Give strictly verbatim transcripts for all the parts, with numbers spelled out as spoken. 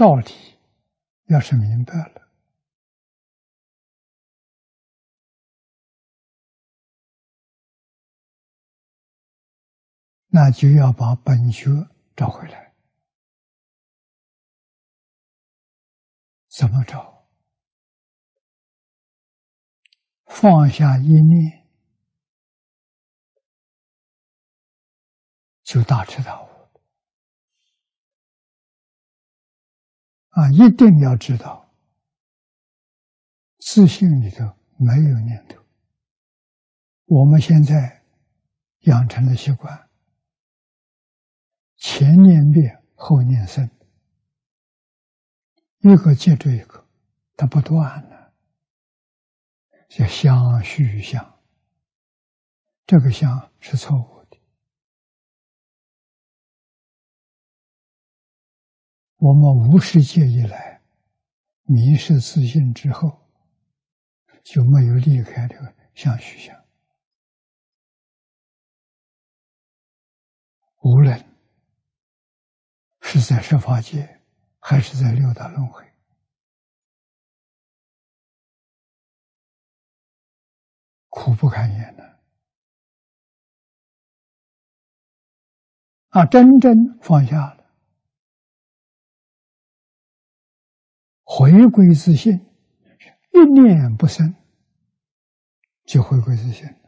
道理要是明白了，那就要把本觉找回来。怎么找？放下一念，就大彻大悟。啊，一定要知道，自信里头没有念头。我们现在养成了习惯，前念灭，后念生，一个接着一个，它不断了，叫相续相。这个相是错误的。我们无始界以来迷失自信之后，就没有离开这个相续相。无论是在十法界，还是在六道轮回，苦不堪言呢。啊，真正放下了，回归自信，一念不生，就回归自信了。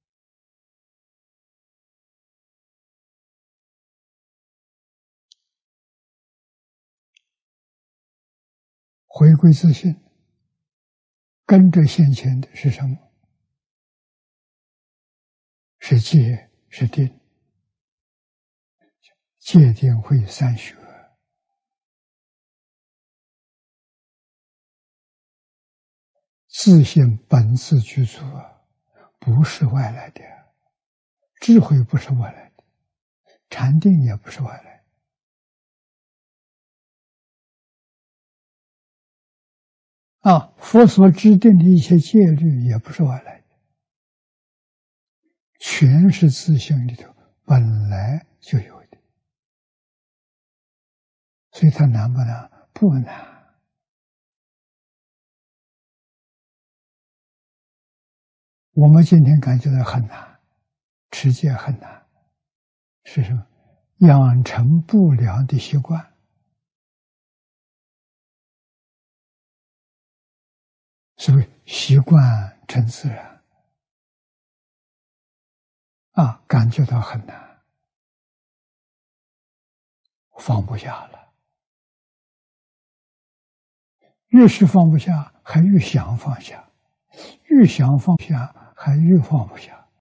回归自信，跟着现前的是什么？是戒，是定。戒定慧三学，自性本自具足啊，不是外来的。智慧不是外来的，禅定也不是外来的。啊，佛所制定的一切戒律也不是外来的，全是自性里头本来就有的。所以它难不难？不难。我们今天感觉到很难，持戒很难，是什么？养成不良的习惯。所谓习惯成自然啊，感觉到很难，放不下了。越是放不下，还越想放下；越想放下，还越放不下。